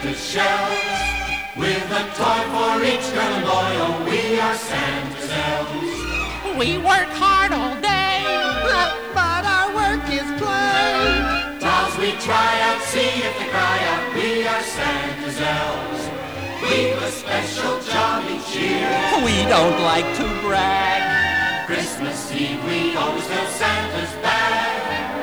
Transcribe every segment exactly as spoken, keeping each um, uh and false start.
Santa's shelves. With a toy for each girl and boy, oh, we are Santa's elves. We work hard all day, but our work is play. Dolls we try out, see if they cry out, we are Santa's elves. We've a special job each year. we don't like to brag. Christmas Eve we always fill Santa's bag.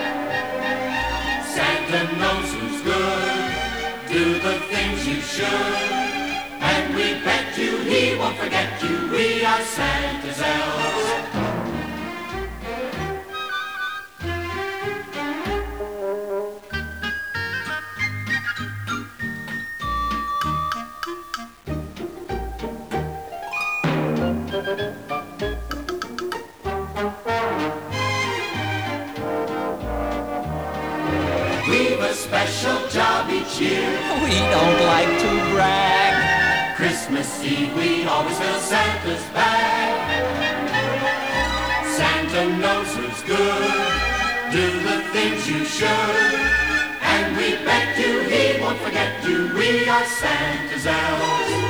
Santa knows who's good, do the things you should, and we bet you he won't forget you, we are Santa's elves. We've a special job each year. We don't like to brag. Christmas Eve we always fill Santa's bag. Santa knows who's good, do the things you should, and we bet you he won't forget you, we are Santa's elves.